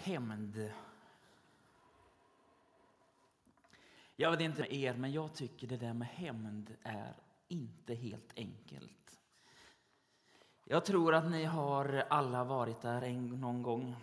Hämnd. Jag vet inte med er, men jag tycker det där med hämnd är inte helt enkelt. Jag tror att ni har alla varit där någon gång.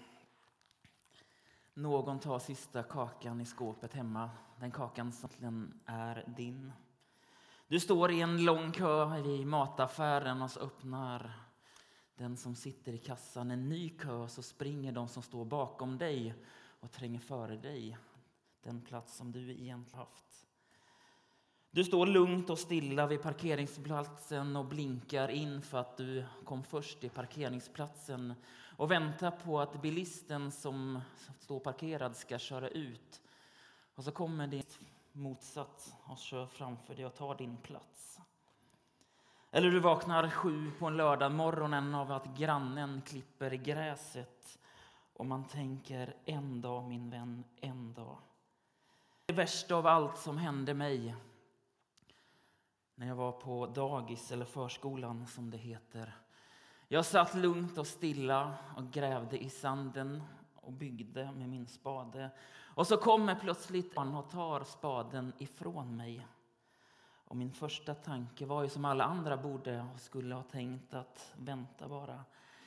Någon tar sista kakan i skåpet hemma. Den kakan som är din. Du står i en lång kö vid mataffären och så öppnar den som sitter i kassan en ny kö, så springer de som står bakom dig och tränger före dig. Den plats som du egentligen haft. Du står lugnt och stilla vid parkeringsplatsen och blinkar in för att du kom först i parkeringsplatsen och väntar på att bilisten som står parkerad ska köra ut. Och så kommer det motsatt och kör framför dig och tar din plats. Eller du vaknar 7 på en lördag morgonen av att grannen klipper gräset och man tänker en dag min vän, en dag. Det värsta av allt som hände mig när jag var på dagis eller förskolan som det heter. Jag satt lugnt och stilla och grävde i sanden och byggde med min spade. Och så kommer plötsligt någon och tar spaden ifrån mig. Och min första tanke var ju som alla andra borde och skulle ha tänkt att vänta bara.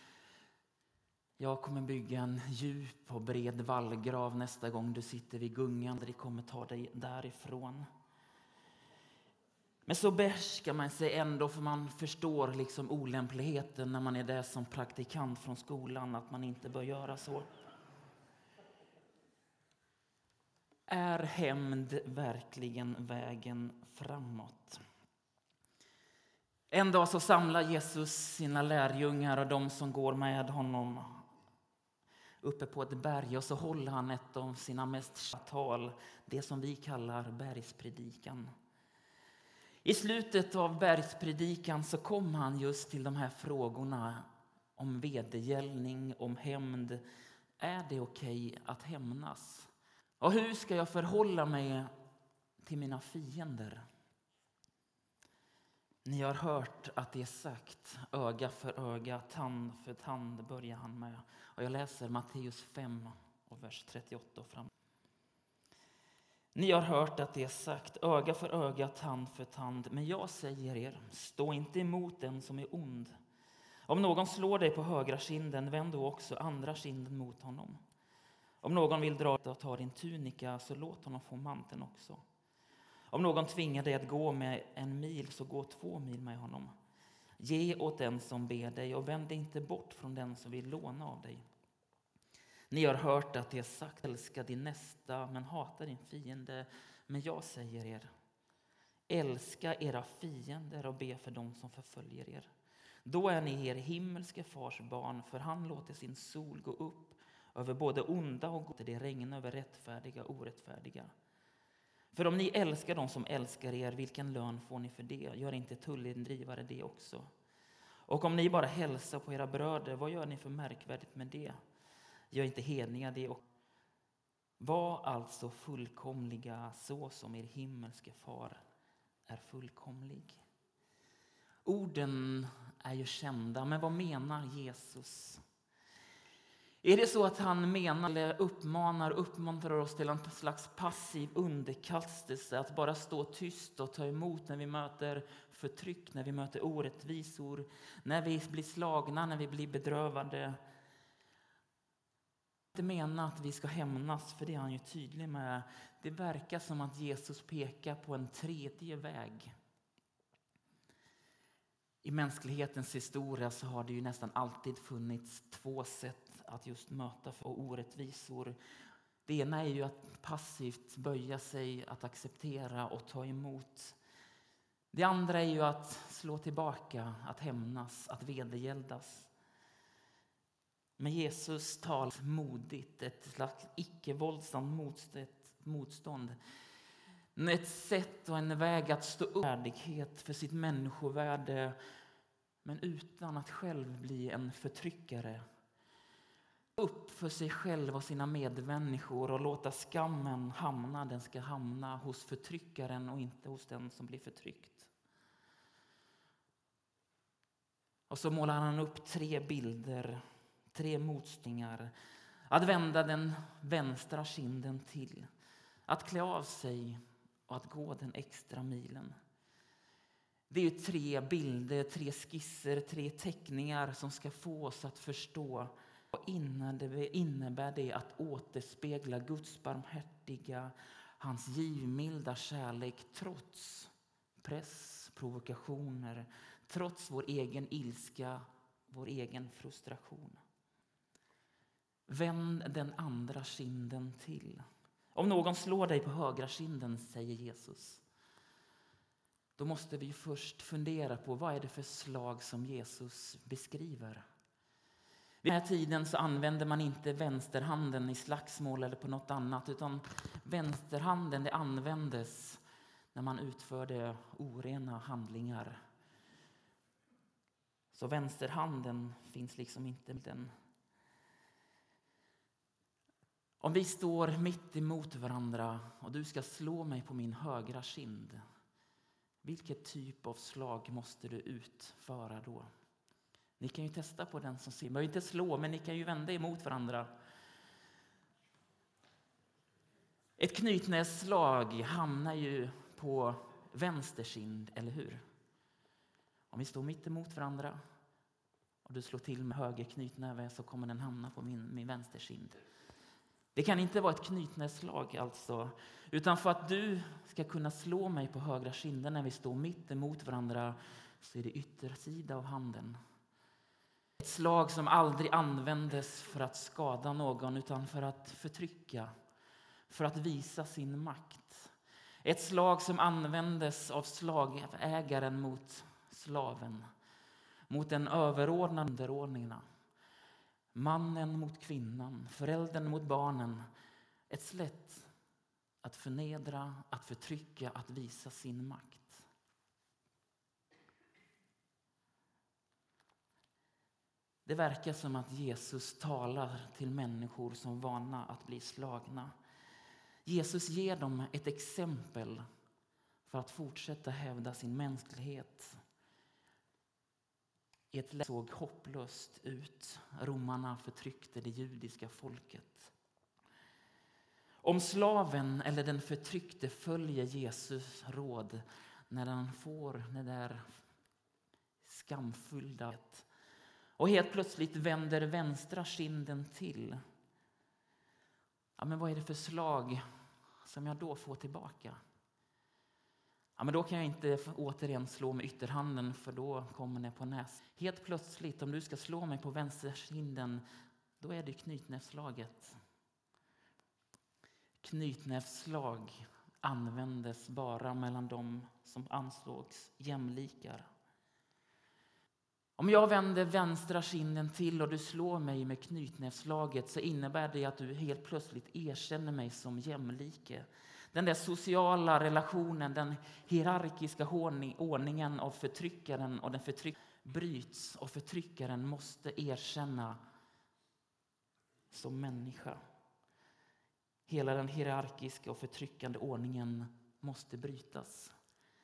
Jag kommer bygga en djup och bred vallgrav nästa gång du sitter vid gungan. Det kommer ta dig därifrån. Men så behärskar man sig ändå, för man förstår liksom olämpligheten när man är där som praktikant från skolan. Att man inte bör göra så. Är hämnd verkligen vägen framåt? En dag så samlar Jesus sina lärjungar och de som går med honom uppe på ett berg, och så håller han ett av sina mest tal, det som vi kallar bergspredikan. I slutet av bergspredikan så kom han just till de här frågorna om vedergällning, om hämnd. Är det okej att hämnas? Och hur ska jag förhålla mig till mina fiender? Ni har hört att det är sagt, öga för öga, tand för tand, börjar han med. Och jag läser Matteus 5 och vers 38 fram. Ni har hört att det är sagt, öga för öga, tand för tand. Men jag säger er, stå inte emot den som är ond. Om någon slår dig på högra kinden, vänd då också andra kinden mot honom. Om någon vill dra och ta din tunika, så låt honom få manteln också. Om någon tvingar dig att gå med 1 mil, så gå 2 mil med honom. Ge åt den som ber dig och vänd dig inte bort från den som vill låna av dig. Ni har hört att det är sagt, älska din nästa men hata din fiende. Men jag säger er, älska era fiender och be för dem som förföljer er. Då är ni er himmelske fars barn, för han låter sin sol gå upp över både onda och goda, det regnar över rättfärdiga och orättfärdiga. För om ni älskar dem som älskar er, vilken lön får ni för det? Gör inte tullindrivare det också? Och om ni bara hälsar på era bröder, vad gör ni för märkvärdigt med det? Gör inte hedningar det? Var alltså fullkomliga så som er himmelske far är fullkomlig. Orden är ju kända, men vad menar Jesus? Är det så att han menar eller uppmuntrar oss till en slags passiv underkastelse, att bara stå tyst och ta emot när vi möter förtryck, när vi möter orättvisor, när vi blir slagna, när vi blir bedrövade? Jag menar att vi ska hämnas, för det är han ju tydlig med. Det verkar som att Jesus pekar på en tredje väg. I mänsklighetens historia så har det ju nästan alltid funnits 2 sätt att just möta för orättvisor. Det ena är ju att passivt böja sig, att acceptera och ta emot. Det andra är ju att slå tillbaka, att hämnas, att vedergäldas. Men Jesus talar modigt, ett slags icke-våldsamt motstånd. Ett sätt och en väg att stå upp värdighet för sitt människovärde, men utan att själv bli en förtryckare. Upp för sig själv och sina medmänniskor och låta skammen hamna. Den ska hamna hos förtryckaren och inte hos den som blir förtryckt. Och så målar han upp 3 bilder, 3 motståndare. Att vända den vänstra kinden till. Att klä av sig och att gå den extra milen. Det är ju 3 bilder, 3 skisser, 3 teckningar som ska få oss att förstå vad innebär det att återspegla Guds barmhärtiga, hans givmilda kärlek trots press, provokationer, trots vår egen ilska, vår egen frustration. Vänd den andra kinden till. Om någon slår dig på högra kinden, säger Jesus, då måste vi först fundera på vad är det för slag som Jesus beskriver. Vid den här tiden så använder man inte vänsterhanden i slagsmål eller på något annat, utan vänsterhanden det användes när man utförde orena handlingar. Så vänsterhanden finns liksom inte med den. Om vi står mitt emot varandra och du ska slå mig på min högra kind, vilket typ av slag måste du utföra då? Ni kan ju testa på den som ser. Man behöver inte slå, men ni kan ju vända emot varandra. Ett knytnässlag hamnar ju på vänster kind, eller hur? Om vi står mitt emot varandra och du slår till med höger knytnäve så kommer den hamna på min vänster kind. Det kan inte vara ett knytnässlag alltså, utan för att du ska kunna slå mig på högra kinden när vi står mitt emot varandra så är det yttersida av handen. Ett slag som aldrig användes för att skada någon utan för att förtrycka, för att visa sin makt. Ett slag som användes av slagägaren mot slaven, mot den överordnade underordningarna. Mannen mot kvinnan, föräldern mot barnen. Ett sätt att förnedra, att förtrycka, att visa sin makt. Det verkar som att Jesus talar till människor som är vana att bli slagna. Jesus ger dem ett exempel för att fortsätta hävda sin mänsklighet. I ett läge såg hopplöst ut. Romarna förtryckte det judiska folket. Om slaven eller den förtryckte följer Jesus råd när han får det där skamfyllda och helt plötsligt vänder vänstra kinden till. Ja, men vad är det för slag som jag då får tillbaka? Ja, men då kan jag inte återigen slå med ytterhanden för då kommer det på näs. Helt plötsligt om du ska slå mig på vänsterkinden då är det knytnävsslaget. Knytnävsslag användes bara mellan dem som ansågs jämlikar. Om jag vänder vänstra kinden till och du slår mig med knytnävsslaget så innebär det att du helt plötsligt erkänner mig som jämlike. Den där sociala relationen, den hierarkiska ordningen av förtryckaren och den förtryckaren bryts och förtryckaren måste erkänna som människa. Hela den hierarkiska och förtryckande ordningen måste brytas.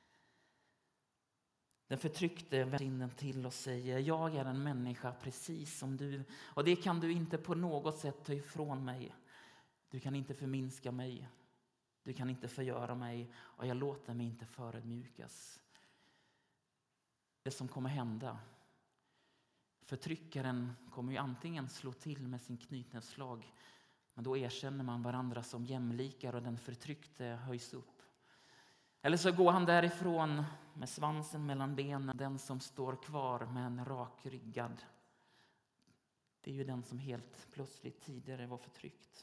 Den förtryckte vänder kinden till och säger jag är en människa precis som du. Och det kan du inte på något sätt ta ifrån mig. Du kan inte förminska mig. Du kan inte förgöra mig och jag låter mig inte förödmjukas. Det som kommer hända. Förtryckaren kommer ju antingen slå till med sin knytnävsslag. Men då erkänner man varandra som jämlikar och den förtryckte höjs upp. Eller så går han därifrån med svansen mellan benen. Den som står kvar med en rakryggad. Det är ju den som helt plötsligt tidigare var förtryckt.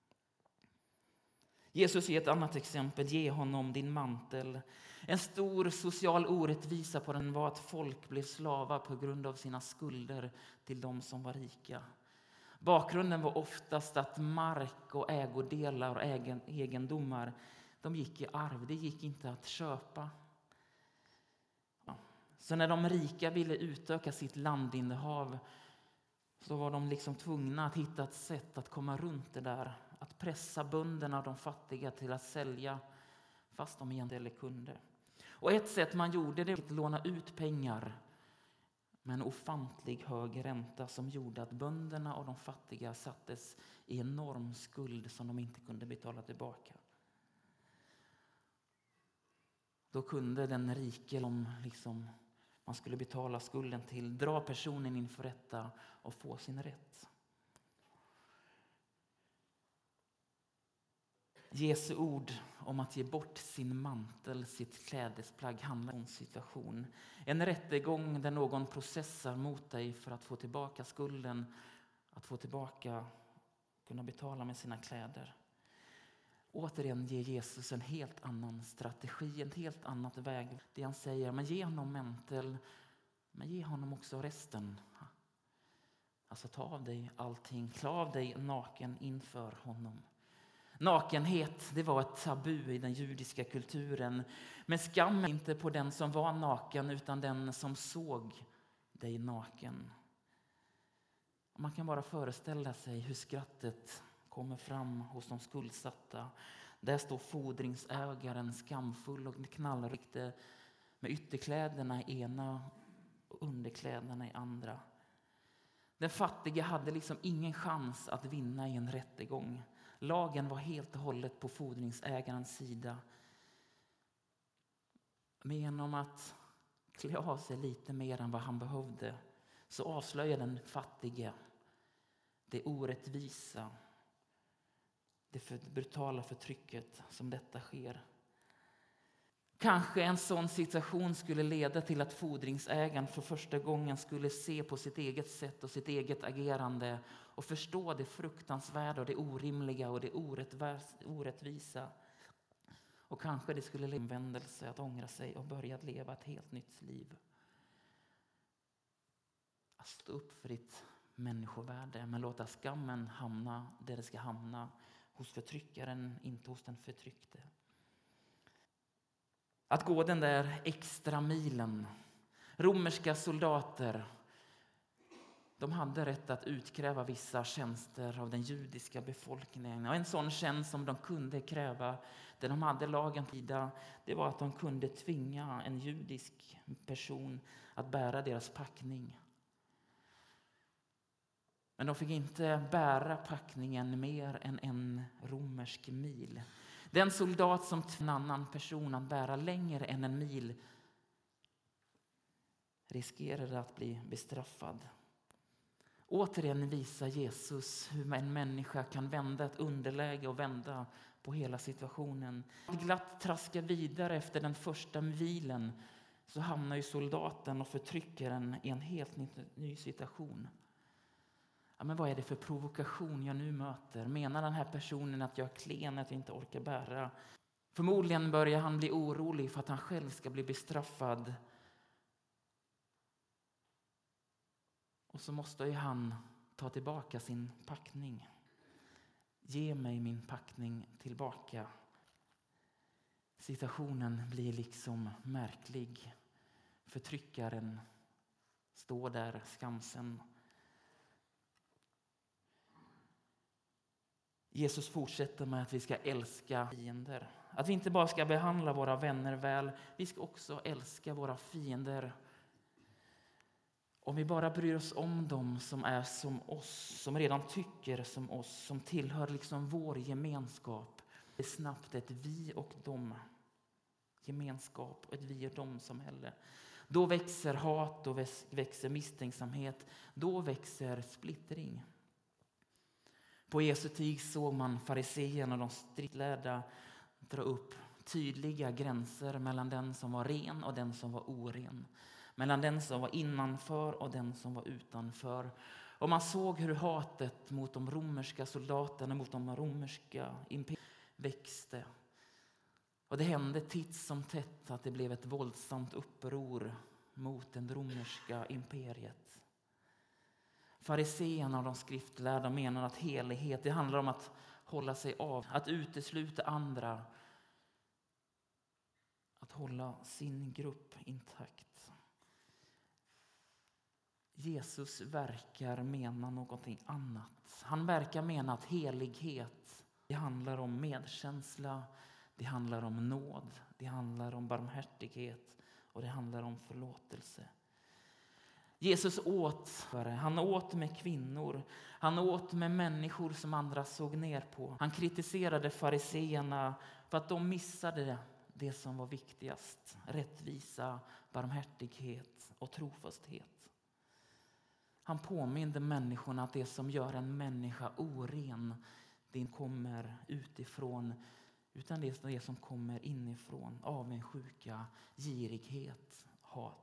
Jesus ger ett annat exempel. Ge honom din mantel. En stor social orättvisa på den var att folk blev slavar på grund av sina skulder till de som var rika. Bakgrunden var oftast att mark och ägodelar och egendomar de gick i arv. Det gick inte att köpa. Så när de rika ville utöka sitt landinnehav så var de liksom tvungna att hitta ett sätt att komma runt det där. Att pressa bönderna och de fattiga till att sälja fast de egentligen kunde. Och ett sätt man gjorde det var att låna ut pengar med en ofantlig hög ränta som gjorde att bönderna och de fattiga sattes i enorm skuld som de inte kunde betala tillbaka. Då kunde den rike, om man skulle betala skulden till, dra personen inför rätta och få sin rätt. Jesu ord om att ge bort sin mantel, sitt klädesplagg, handlar om en situation. En rättegång där någon processar mot dig för att få tillbaka skulden, att få tillbaka, kunna betala med sina kläder. Återigen ger Jesus en helt annan strategi, en helt annat väg. Det han säger, men ge honom mantel, men ge honom också resten. Alltså ta av dig allting, klä av dig naken inför honom. Nakenhet, det var ett tabu i den judiska kulturen. Men skam inte på den som var naken utan den som såg dig naken. Man kan bara föreställa sig hur skrattet kommer fram hos de skuldsatta. Där står fordringsägaren skamfull och knallrykte med ytterkläderna i ena och underkläderna i andra. Den fattiga hade ingen chans att vinna i en rättegång. Lagen var helt och hållet på fordringsägarens sida. Men genom att klä av sig lite mer än vad han behövde så avslöjar den fattige det orättvisa, det brutala förtrycket som detta sker. Kanske en sån situation skulle leda till att fordringsägaren för första gången skulle se på sitt eget sätt och sitt eget agerande och förstå det fruktansvärda och det orimliga och det orättvisa. Och kanske det skulle leda till omvändelse, att ångra sig och börja leva ett helt nytt liv. Att stå upp för ditt människovärde, men låta skammen hamna där det ska hamna, hos förtryckaren, inte hos den förtryckte. Att gå den där extra milen. Romerska soldater, de hade rätt att utkräva vissa tjänster av den judiska befolkningen. Och en sån tjänst som de kunde kräva, där de hade lagen tida, det var att de kunde tvinga en judisk person att bära deras packning. Men de fick inte bära packningen mer än en romersk mil. Den soldat som tvingade en annan person att bära längre än en mil riskerade att bli bestraffad. Återigen visar Jesus hur en människa kan vända ett underläge och vända på hela situationen. Att glatt traska vidare efter den första milen så hamnar ju soldaten och förtryckaren i en helt ny situation. Ja, men vad är det för provokation jag nu möter? Menar den här personen att jag är klen, att jag inte orkar bära? Förmodligen börjar han bli orolig för att han själv ska bli bestraffad. Och så måste ju han ta tillbaka sin packning. Ge mig min packning tillbaka. Situationen blir märklig. Förtryckaren står där skamsen. Jesus fortsätter med att vi ska älska fiender. Att vi inte bara ska behandla våra vänner väl, vi ska också älska våra fiender. Om vi bara bryr oss om dem som är som oss, som redan tycker som oss, som tillhör vår gemenskap. Det är snabbt ett vi och dem gemenskap och ett vi och dem samhälle. Då växer hat, då växer misstänksamhet, då växer splittring. På Jesu tid såg man fariseerna och de skriftlärda dra upp tydliga gränser mellan den som var ren och den som var oren. Mellan den som var innanför och den som var utanför. Och man såg hur hatet mot de romerska soldaterna, mot de romerska imperiet växte. Och det hände titt som tätt att det blev ett våldsamt uppror mot det romerska imperiet. Fariseerna och de skriftlärda menar att helighet, det handlar om att hålla sig av, att utesluta andra, att hålla sin grupp intakt. Jesus verkar mena någonting annat. Han verkar mena att helighet, det handlar om medkänsla, det handlar om nåd, det handlar om barmhärtighet och det handlar om förlåtelse. Jesus åt, han åt med kvinnor, han åt med människor som andra såg ner på. Han kritiserade fariseerna för att de missade det som var viktigast: rättvisa, barmhärtighet och trofasthet. Han påminde människorna att det som gör en människa oren, det kommer utifrån, utan det är det som kommer inifrån: avundsjuka, girighet, hat.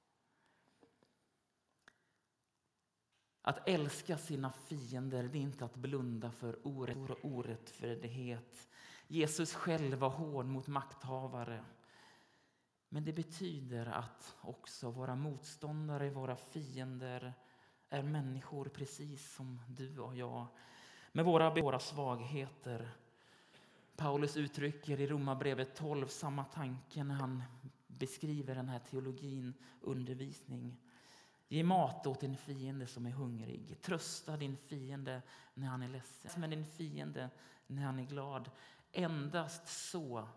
Att älska sina fiender, det är inte att blunda för orättfärdighet. Jesus själv var hård mot makthavare. Men det betyder att också våra motståndare, våra fiender, är människor precis som du och jag, med våra svagheter. Paulus uttrycker i Romarbrevet 12 samma tanke när han beskriver den här teologin, undervisning. Ge mat åt din fiende som är hungrig. Trösta din fiende när han är ledsen. Men din fiende när han är glad. Endast så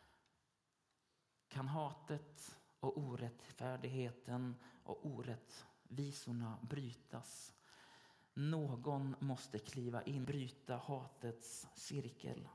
kan hatet och orättfärdigheten och orättvisorna brytas. Någon måste kliva in, bryta hatets cirkel.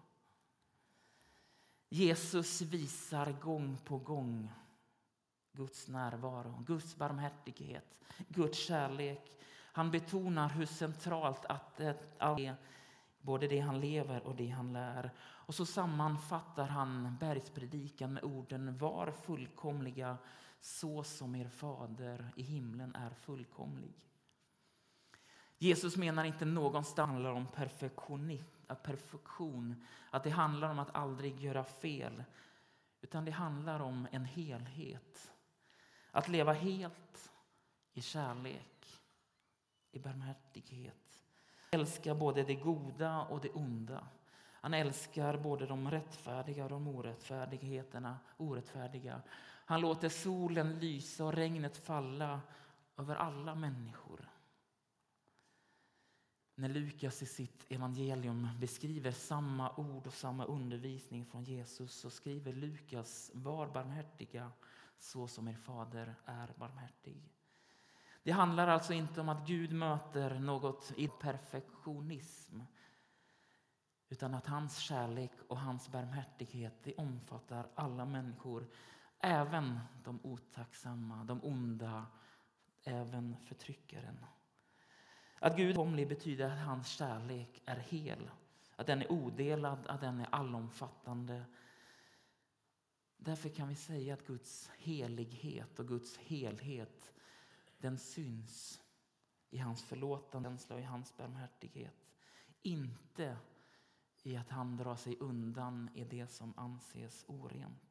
Jesus visar gång på gång Guds närvaro, Guds barmhärtighet, Guds kärlek. Han betonar hur centralt att allt är, både det han lever och det han lär. Och så sammanfattar han bergspredikan med orden: var fullkomliga så som er fader i himlen är fullkomlig. Jesus menar inte någonstans handlar om perfektion, att det handlar om att aldrig göra fel, utan det handlar om en helhet. Att leva helt i kärlek, i barmhärtighet. Älskar både det goda och det onda. Han älskar både de rättfärdiga och de orättfärdiga. Han låter solen lysa och regnet falla över alla människor. När Lukas i sitt evangelium beskriver samma ord och samma undervisning från Jesus, så skriver Lukas: var barmhärtiga så som er fader är barmhärtig. Det handlar alltså inte om att Gud möter något i perfektionism, utan att hans kärlek och hans barmhärtighet, det omfattar alla människor, även de otacksamma, de onda, även förtryckaren. Att Gud komlig betyder att hans kärlek är hel, att den är odelad, att den är allomfattande. Därför kan vi säga att Guds helighet och Guds helhet, den syns i hans förlåtande och i hans barmhärtighet. Inte i att han drar sig undan i det som anses orent.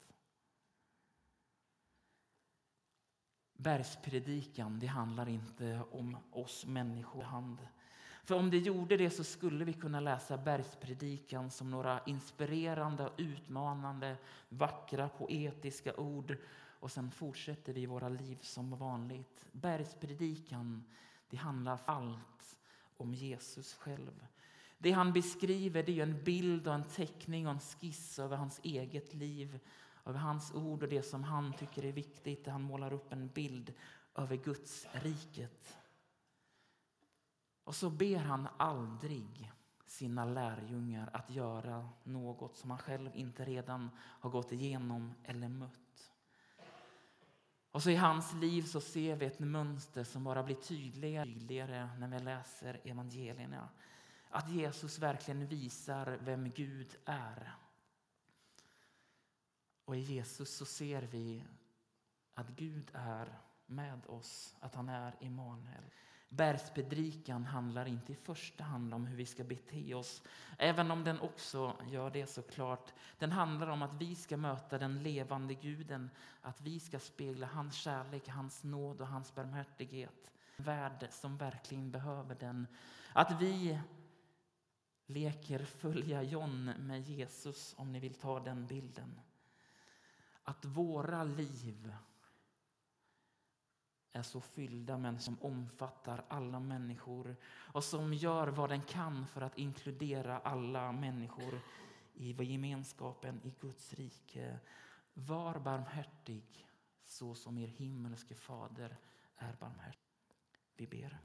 Bergspredikan, det handlar inte om oss människor. För om det gjorde det så skulle vi kunna läsa bergspredikan som några inspirerande, utmanande, vackra, poetiska ord. Och sen fortsätter vi våra liv som vanligt. Bergspredikan, det handlar allt om Jesus själv. Det han beskriver, det är en bild och en teckning och en skiss över hans eget liv, över hans ord och det som han tycker är viktigt. Han målar upp en bild över Guds riket. Och så ber han aldrig sina lärjungar att göra något som han själv inte redan har gått igenom eller mött. Och så i hans liv så ser vi ett mönster som bara blir tydligare när vi läser evangelierna. Att Jesus verkligen visar vem Gud är. Och i Jesus så ser vi att Gud är med oss, att han är Immanuel. Bergspredikan handlar inte i första hand om hur vi ska bete oss, även om den också gör det såklart. Den handlar om att vi ska möta den levande Guden, att vi ska spegla hans kärlek, hans nåd och hans barmhärtighet. En värld som verkligen behöver den. Att vi leker följa John med Jesus, om ni vill ta den bilden. Att våra liv är så fyllda men som omfattar alla människor och som gör vad den kan för att inkludera alla människor i gemenskapen i Guds rike. Var barmhärtig så som er himmelske fader är barmhärtig. vi ber.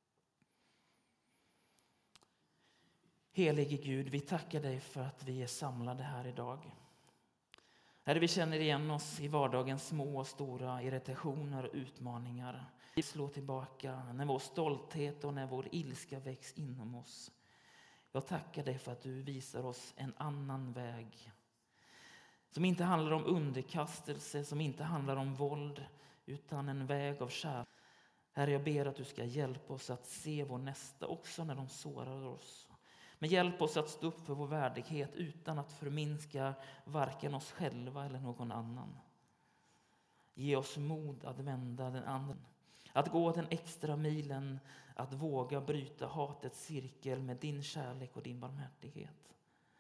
Helige Gud, vi tackar dig för att vi är samlade här idag. Herre, vi känner igen oss i vardagens små och stora irritationer och utmaningar. Vi slår tillbaka när vår stolthet och när vår ilska väcks inom oss. Jag tackar dig för att du visar oss en annan väg. Som inte handlar om underkastelse, som inte handlar om våld, utan en väg av kärlek. Herre, jag ber att du ska hjälpa oss att se vår nästa också när de sårar oss. Men hjälp oss att stå upp för vår värdighet utan att förminska varken oss själva eller någon annan. Ge oss mod att vända den andra. Att gå den extra milen, att våga bryta hatets cirkel med din kärlek och din barmhärtighet.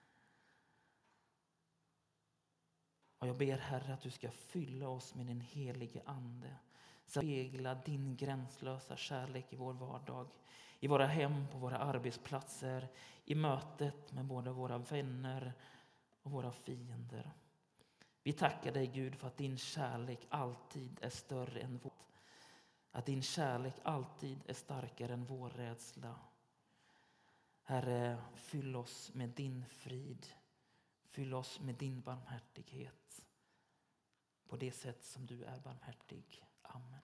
Och jag ber, Herre, att du ska fylla oss med din helige ande. Spegla din gränslösa kärlek i vår vardag. I våra hem, på våra arbetsplatser. I mötet med både våra vänner och våra fiender. Vi tackar dig, Gud, för att din kärlek alltid är större än vår. Att din kärlek alltid är starkare än vår rädsla. Herre, fyll oss med din frid. Fyll oss med din barmhärtighet. På det sätt som du är barmhärtig. Amen.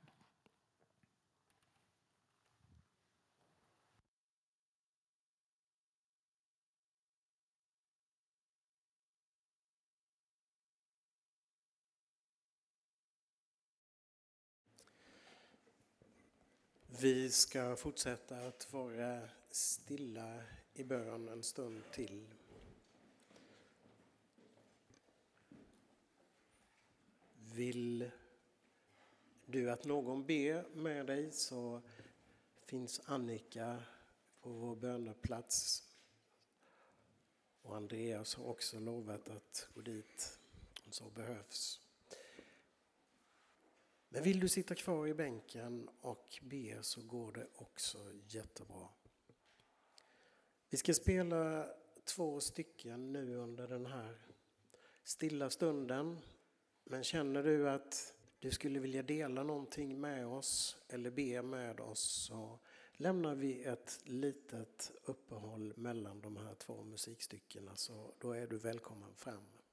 Vi ska fortsätta att vara stilla i bön en stund till. Vill du att någon ber med dig så finns Annika på vår böneplats. Och Andreas har också lovat att gå dit om så behövs. Men vill du sitta kvar i bänken och be så går det också jättebra. Vi ska spela 2 stycken nu under den här stilla stunden. Men känner du att du skulle vilja dela någonting med oss eller be med oss så lämnar vi ett litet uppehåll mellan de här 2 musikstyckena, så då är du välkommen fram.